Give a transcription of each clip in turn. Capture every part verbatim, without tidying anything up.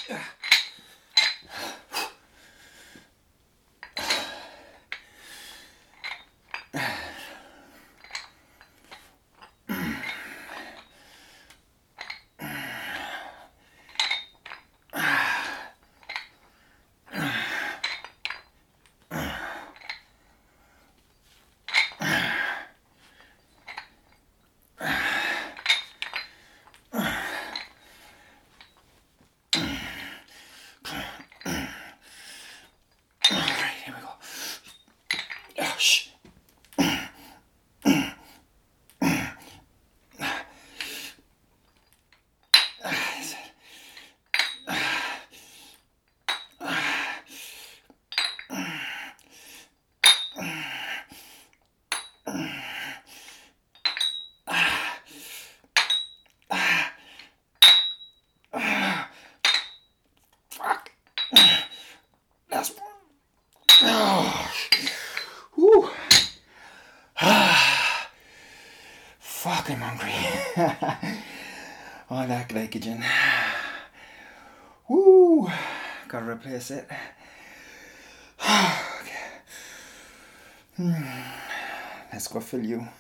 Fuck, I'm hungry. All that glycogen. Woo! Gotta replace it. Okay. Let's go fill you.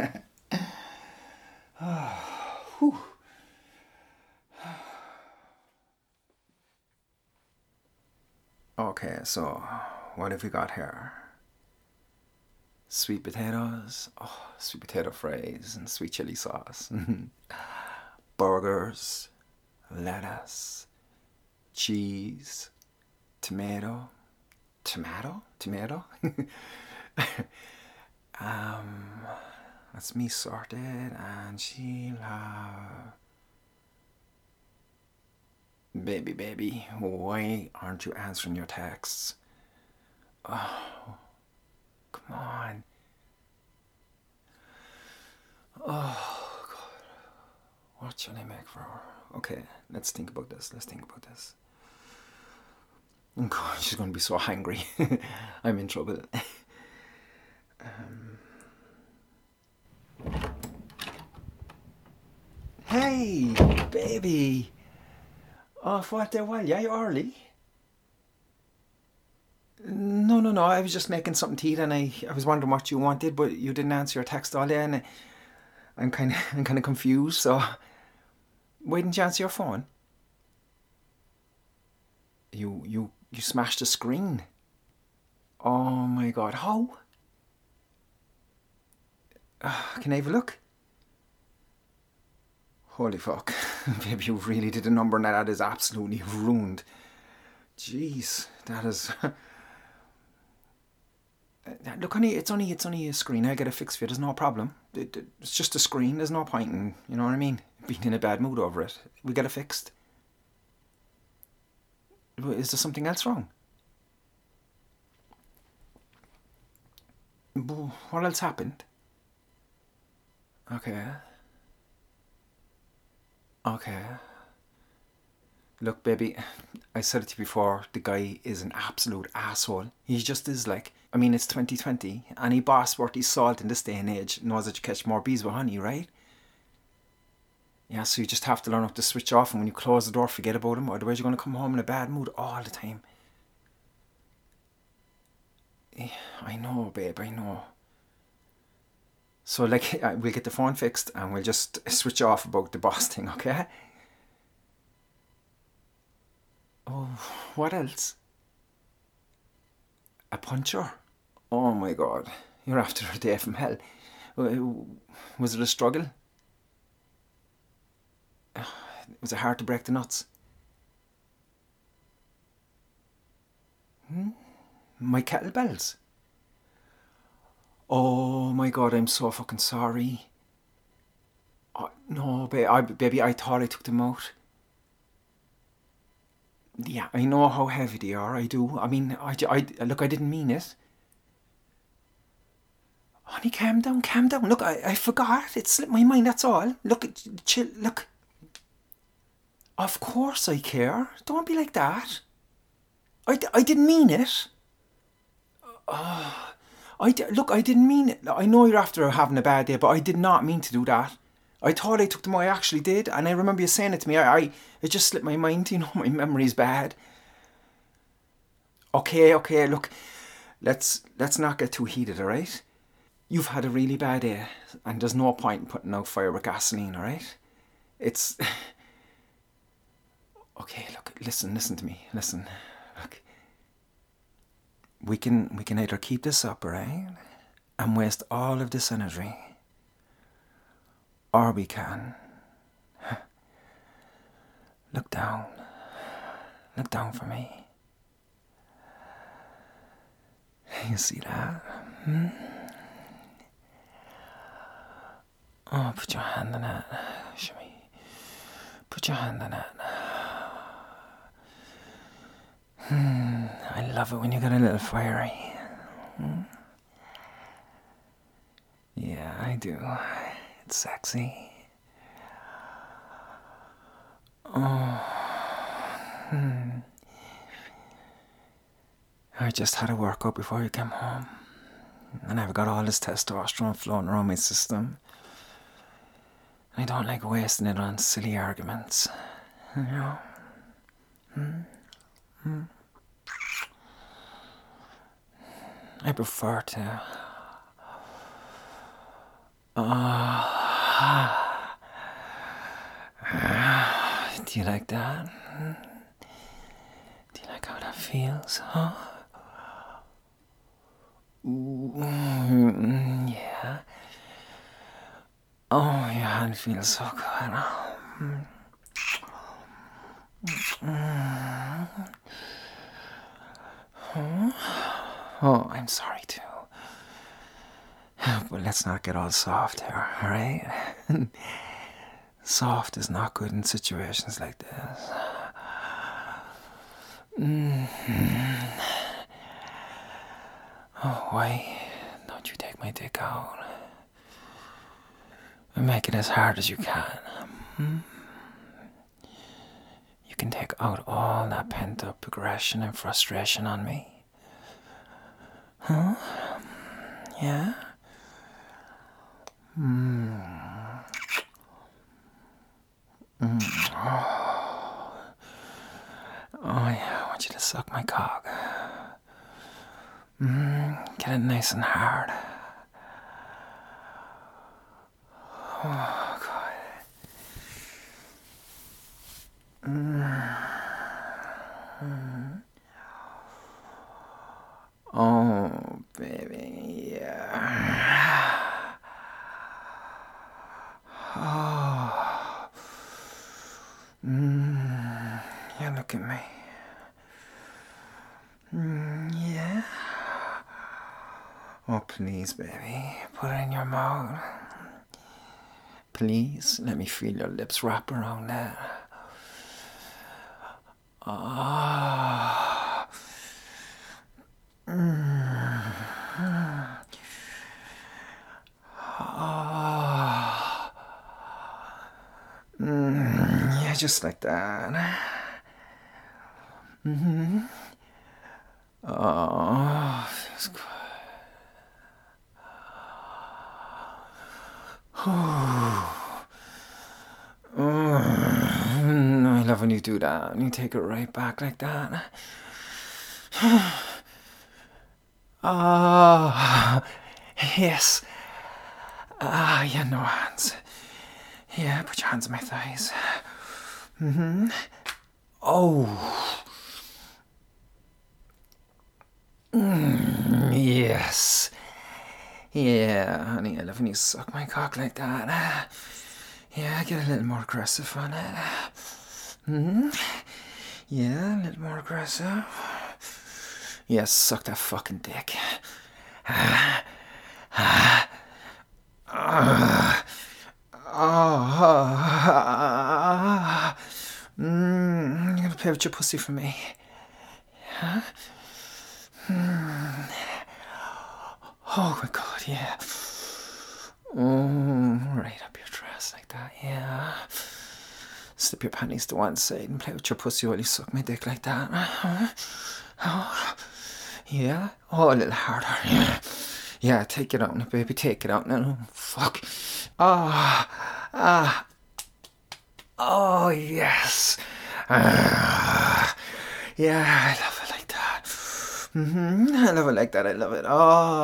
Whew. Okay, so what have we got here? Sweet potatoes, oh, sweet potato fries and sweet chili sauce. Burgers, lettuce, cheese, tomato, tomato, tomato. um, that's me sorted, and she'll have. Baby, baby, why aren't you answering your texts? Oh, come on. Oh, God. What shall I make for her? Okay, let's think about this. Let's think about this. Oh, God, she's going to be so hungry. I'm in trouble. um. Hey, baby. Oh, what the while? Yeah, you're early. No, no, no. I was just making something to eat, and I, I was wondering what you wanted, but you didn't answer your text all day, and I, I'm kind of, I'm kind of confused. So, why didn't you answer your phone? You, you, you smashed the screen. Oh my God! How? Uh, can I have a look? Holy fuck. Baby, you really did a number and that is absolutely ruined. Jeez, that is... Look, honey, it's only it's only a screen. I'll get it fixed for you. There's no problem. It, it, it's just a screen. There's no point in, you know what I mean, being in a bad mood over it. We get it fixed. Is there something else wrong? What else happened? Okay. Okay. Look, baby, I said it to you before, the guy is an absolute asshole. He just is like, I mean, it's twenty twenty, any boss worth his salt in this day and age knows that you catch more bees with honey, right? Yeah, so you just have to learn how to switch off, and when you close the door, forget about him, otherwise you're going to come home in a bad mood all the time. Yeah, I know, babe, I know. So, like, we'll get the phone fixed, and we'll just switch off about the boss thing, okay? Oh, what else? A puncher? Oh my God, you're after a day from hell. Was it a struggle? Was it hard to break the nuts? Hmm? My kettlebells? Oh my God, I'm so fucking sorry. Oh, no, ba- I, baby, I thought I took them out. Yeah, I know how heavy they are, I do. I mean, I, I, look, I didn't mean it. Honey, calm down, calm down. Look, I, I forgot. It slipped my mind, that's all. Look, chill, look. Of course I care. Don't be like that. I, I didn't mean it. Uh, I, look, I didn't mean it. I know you're after having a bad day, but I did not mean to do that. I thought I took them away. I actually did. And I remember you saying it to me. I, I it just slipped my mind. You know, my memory's bad. Okay, okay, look. Let's let's not get too heated, all right? You've had a really bad day, and there's no point in putting out fire with gasoline, all right? It's... Okay, look, listen, listen to me, listen. Look, we can, we can either keep this up, all right? And waste all of this energy. Or we can... Look down. Look down for me. You see that? Hmm? Oh, put your hand on it. Show me. Put your hand on it. Hmm. I love it when you get a little fiery. Hmm? Yeah, I do. It's sexy. Oh. Hmm. I just had a workout before you came home. And I've got all this testosterone floating around my system. I don't like wasting it on silly arguments. You know? Hmm? Hmm? I prefer to... Uh, do you like that? Do you like how that feels, huh? Ooh, yeah. Oh, your hand feels so good. Oh, I'm sorry too. But let's not get all soft here, alright? Soft is not good in situations like this. Mm-hmm. Oh, why don't you take my dick out? And make it as hard as you can. Hmm? You can take out all that pent-up aggression and frustration on me. Huh? Yeah? Hmm. Mm. Oh. Oh yeah, I want you to suck my cock. Mm. Get it nice and hard. Oh God. Mm. Mm. Oh baby, yeah. Oh. Mm. Yeah, look at me. Mm, yeah. Oh, please, baby. Put it in your mouth. Please, let me feel your lips wrap around that. Oh. Mm. Oh. Mm. Yeah, just like that. Mm-hmm. Oh, feels good. Oh. Mm. I love when you do that. And you take it right back like that. Ah, yes. Ah, yeah, no hands. Yeah, put your hands on my thighs. Mm-hmm. Oh. Mm, yes. Yeah, honey, I love when you suck my cock like that. Yeah, get a little more aggressive on it. Mm-hmm. Yeah, a little more aggressive. Yeah, suck that fucking dick. Ah. Ah. Ah. Ah. Mm, you're gonna play with your pussy for me. Huh? Mm. Oh my God, yeah. Mm, right up your dress like that, yeah. Slip your panties to one side and play with your pussy while you suck my dick like that. Oh, yeah. Oh, a little harder. Yeah. Yeah, take it out now, baby. Take it out now. Fuck. Ah. Ah. Oh, yes. Ah. Yeah, I love it like that. Mm-hmm. I love it like that. I love it.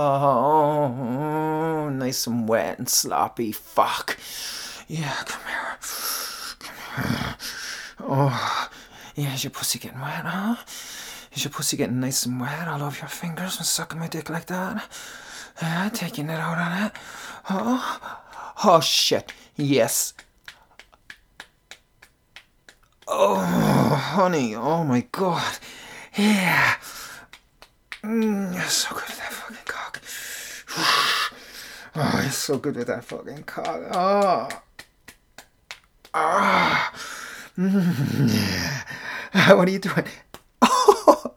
Oh, nice and wet and sloppy. Fuck. Yeah, come here. Come here. Oh, yeah, is your pussy getting wet, huh? Is your pussy getting nice and wet all over your fingers and sucking my dick like that? Yeah, taking it out on it. Oh, oh shit. Yes. Oh, honey. Oh my god. Yeah. Mm, you're so good with that fucking cock. Oh, you're so good with that fucking cock. Oh. Ah. Mm, yeah. What are you doing? Oh.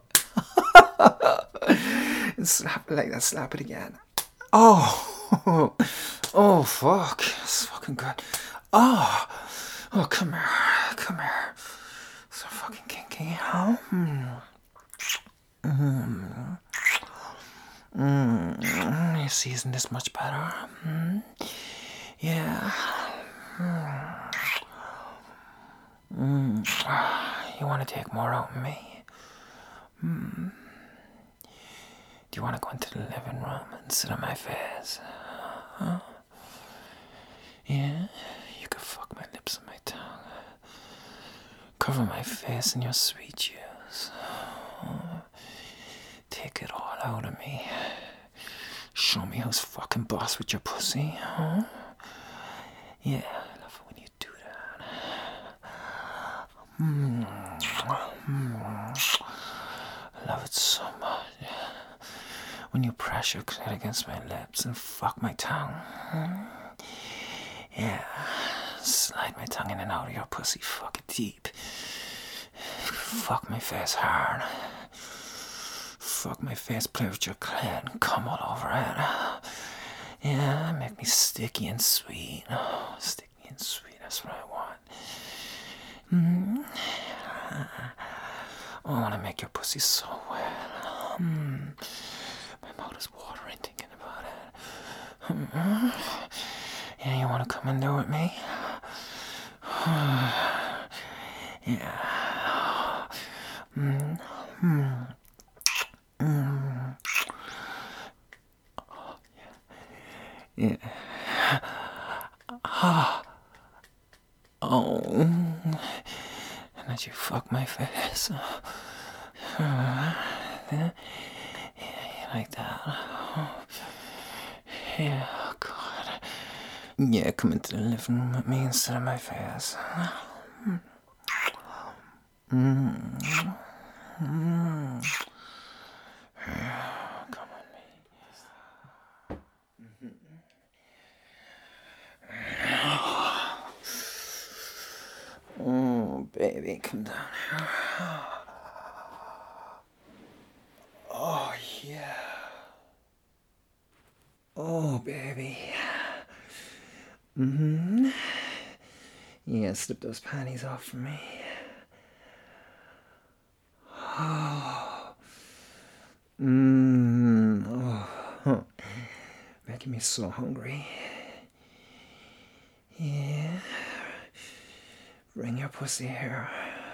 Slap it like that. Slap it again. Oh. Oh, fuck. It's fucking good. Oh. Oh, come here. Come here. So fucking kinky, huh? Mm. Mm. Mm. You see, isn't this much better? Mm. Yeah. Mm. You want to take more out of me? Mm. Do you want to go into the living room and sit on my face? Huh? Yeah? You can fuck my lips and my tongue. Cover my face in your sweet juice. Take it all out of me. Show me who's fucking boss with your pussy, huh? Yeah, I love it when you do that. Mm. Mm. I love it so much. When you press your clit against my lips and fuck my tongue. Yeah, slide my tongue in and out of your pussy fucking deep. Fuck my face hard. Fuck my face, play with your clit and come all over it. Yeah, make me sticky and sweet. Oh, sticky and sweet, that's what I want. Mm. Oh, I want to make your pussy so wet. Mm. My mouth is watering thinking about it. Mm-hmm. Yeah, you want to come in there with me? Yeah. Mm. Mm. Mm. Oh, yeah. Yeah. Ah. Oh. And that you fuck my face. Uh, yeah, you like that? Yeah, God. Yeah, come into the living room with me instead of my face. Mm. Mm. Come on me. Oh, baby, come down here. Oh, yeah. Oh, baby. Mm-hmm. Yeah, slip those panties off for me. Oh. Mmm. Oh. Huh. Making me so hungry. Yeah. Bring your pussy here.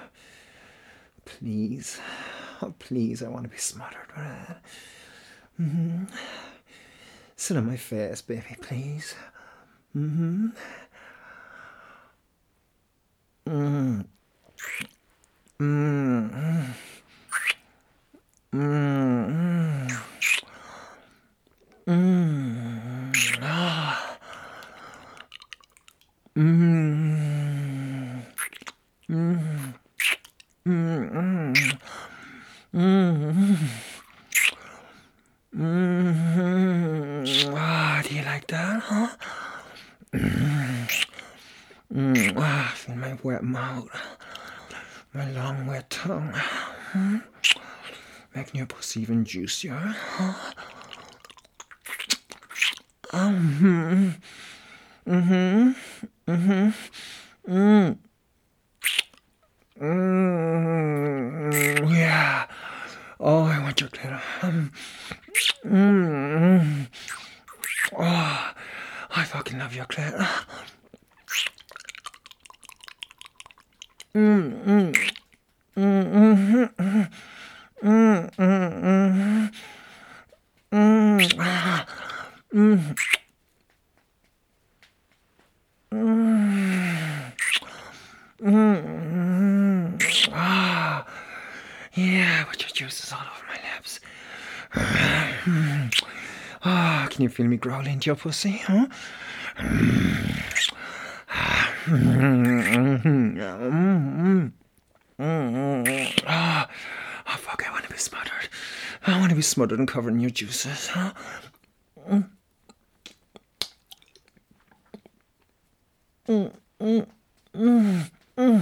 Please. Oh, please, I want to be smothered with it. Mm-hmm. Sit on my face, baby, please. Mm-hmm. Mm. Mm. Mm. Mm. Ah. Mm. Mm. Mm. Mm. Mm. Ah, do you like that, huh? Mm. Mm. Ah, feel my wet mouth. My long wet tongue. Hmm? Making your pussy even juicier, huh? Mm-hmm. Mm-hmm. Mm-hmm. Mm. Mm. Yeah. Oh, I want your glitter. Um, mm. Oh, I fucking love your glitter. Yeah, but your juice is all over my lips. Ah, oh, can you feel me growling into your pussy, huh? Ah, oh, fuck, I want to be smothered. I want to be smothered and covered in your juices, huh? Mm. Mm, mm, mm, mm.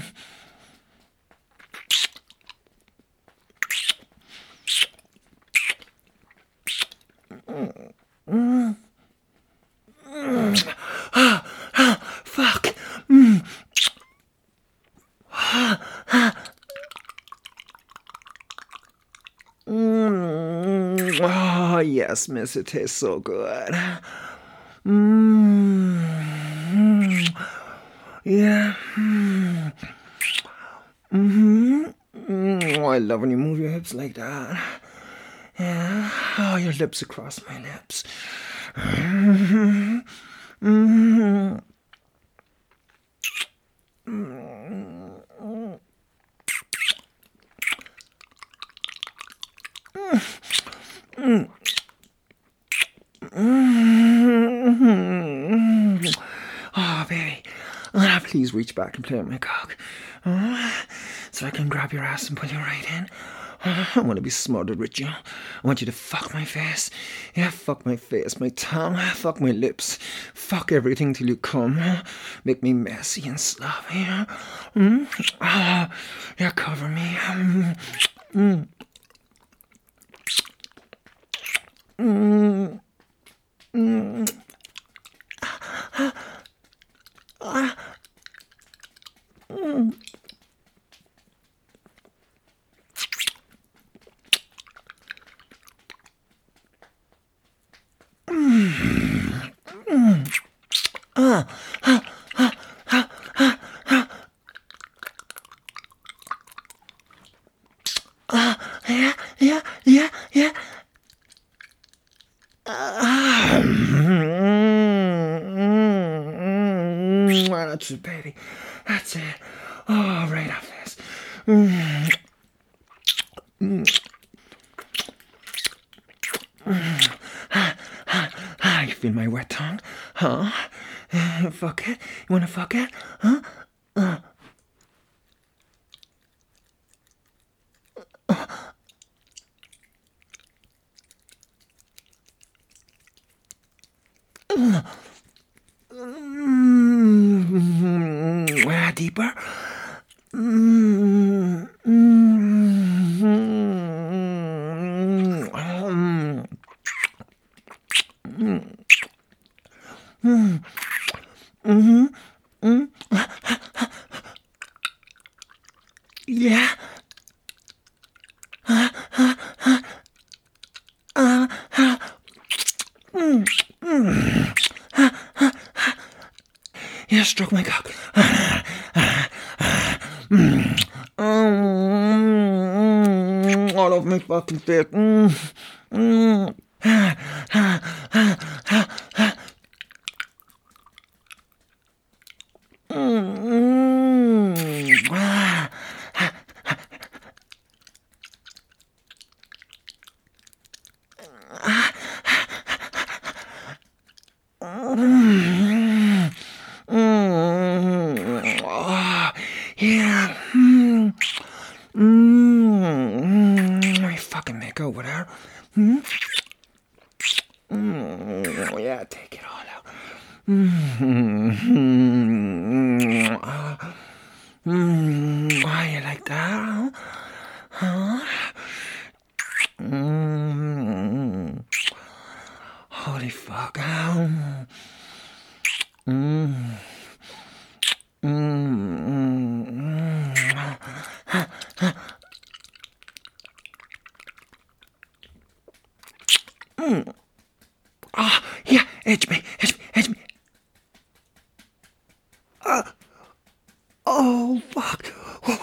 Mm, mm, mm. Ah, ah, fuck. Mm. Ah, ah. Mm. Oh, yes, miss, it tastes so good. Mm. Yeah. Mm. Mm-hmm. Mm. Oh, I love when you move your hips like that. Yeah. Oh, your lips across my lips. Mm-hmm. Mm-hmm. Mm-hmm. Mm. Mm. Oh, baby. Oh, please reach back and play with my cock. Oh, so I can grab your ass and pull you right in. Oh, I want to be smothered with you. I want you to fuck my face. Yeah, fuck my face, my tongue, fuck my lips. Fuck everything till you come. Make me messy and sloppy. Mm. Oh, yeah, cover me. Mm. Mm. Mm. Mm. Ah. Ah. Mm. Mm. Mm. Ah. Ah. Ah. Ah. Ah. Ah. Ah. Yeah. Yeah. Yeah. Yeah. Ah. Mm. That's it, baby. That's it. Oh, right off this. Mm. Mm. Mm. Ah, ah, ah, you feel my wet tongue? Huh? Uh, fuck it? You wanna fuck it? Huh? Uh. Uh. Mm. Uh, deeper? Mm. Mm. Mm. Mm. Mm. Mm-hmm. Mm. Yeah. Uh, uh, uh, uh, uh. Mm. Mm. Uh, uh. Yeah, stroke my cock. Uh, uh, uh. Mm. Mm. All over my fucking face. Mm. Mm. Uh, uh, uh, uh, uh. Mm. Ah. Mm. Mm. Oh, yeah. Mm. Mm. Let me fucking make over there. Mm. Mm. Yeah, take it all out. Mm. Mm. Why you like that? Huh? Mm. Holy fuck. Mm. Mm. Mm. Mm. Ah, yeah, edge me, edge me, edge me. Ah. Oh, fuck.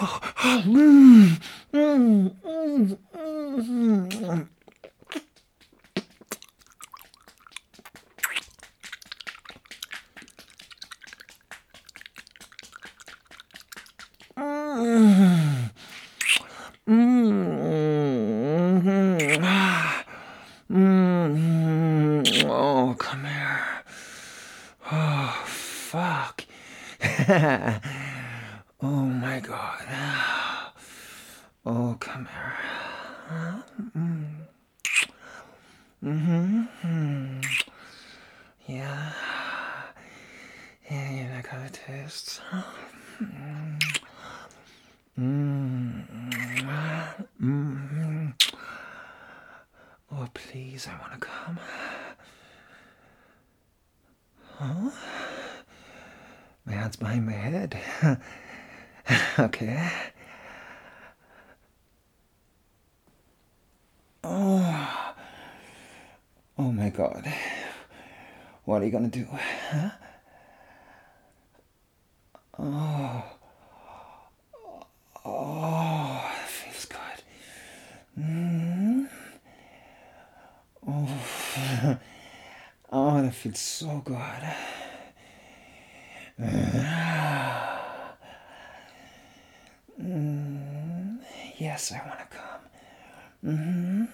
Oh my God. Oh, come here. Mm-hmm. Yeah. Yeah, you like how it tastes. Mm-hmm. Oh, please, I want to come. Huh? My hand's behind my head. Okay. Oh. Oh my God. What are you gonna do? Huh? Oh. Oh, that feels good. Mm. Oh. Oh, that feels so good. Mm. Yes, I want to come. Mm-hmm.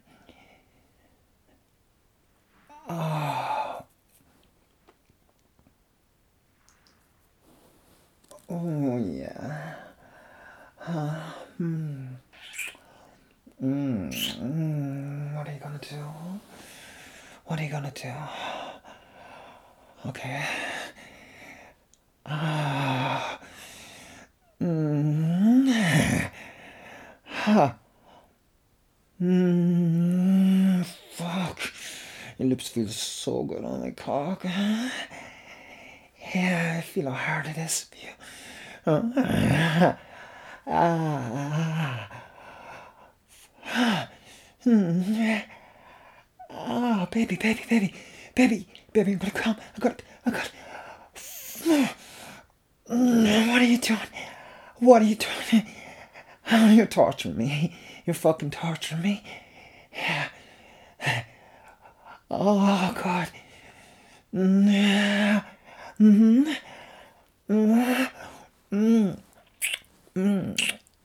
Oh. Oh, yeah. Huh? Hmm. Mm. Mm. What are you gonna do? What are you gonna do? Okay. Ah. Mm. Ha. Mm. Fuck. Your lips feel so good on my cock. Yeah, I feel how hard it is for you. Ah. Ah. Hmm. Oh, baby, baby, baby, baby, baby, I'm gonna come. I got, I got. What are you doing? What are you doing? Oh, you're torturing me. You're fucking torturing me. Oh, God. Mm-hmm. Mm-hmm. Mm-hmm.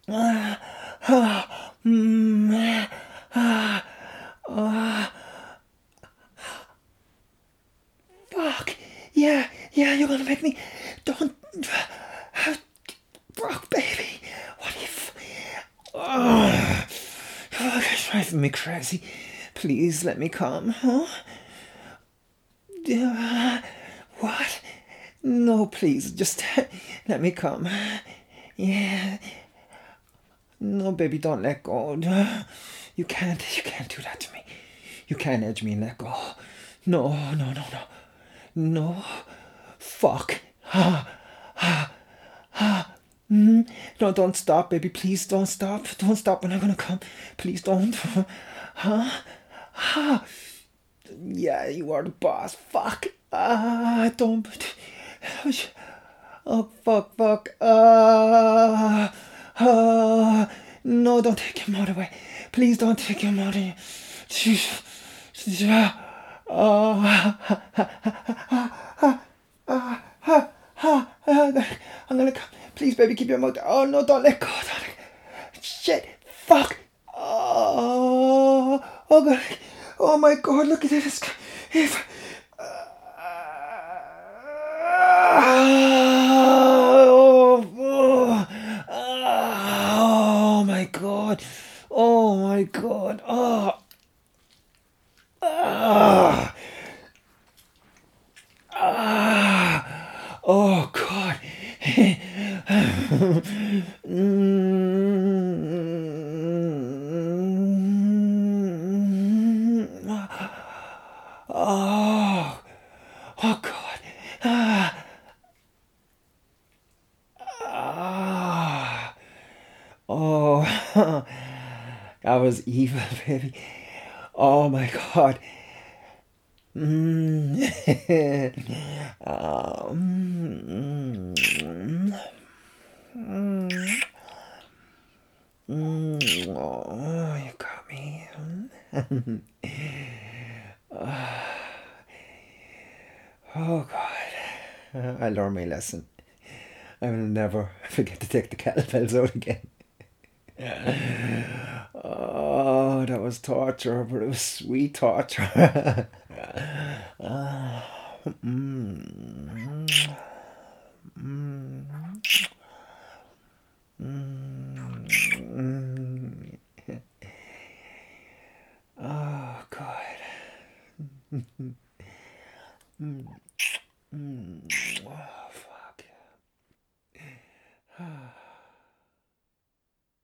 Fuck. Yeah, yeah, you're gonna make me. Don't. Brock, baby. What are you. F- oh, oh, it's driving me crazy. Please let me come, huh? Uh, what? No, please, just let me come. Yeah. No, baby, don't let go. You can't, you can't do that to me. You can't edge me and let go. No, no, no, no. No. Fuck. Ha, ha, ha. Mm. No, don't stop, baby. Please don't stop. Don't stop when I'm gonna come. Please don't. Huh? Ha. Yeah, you are the boss. Fuck. Ah, don't. Oh, fuck, fuck. Ah, ah. No, don't take your mouth away. Please don't take your mouth away. I'm gonna come. Please, baby, keep your mouth. Oh, no, don't let go. Don't let... Shit. Fuck. Oh, oh, God. Oh, my God. Look at this. If... Oh, oh, oh my God. Oh my God. Oh. Ah. Ah. Oh God. Oh. Oh God. Ah. Ah. Oh. That was evil, baby. Oh my God. Mm. um, mm, mm, oh, you got me. Oh God. I learned my lesson. I will never forget to take the kettlebells out again. Oh, that was torture, but it was sweet torture. uh, mm, mm.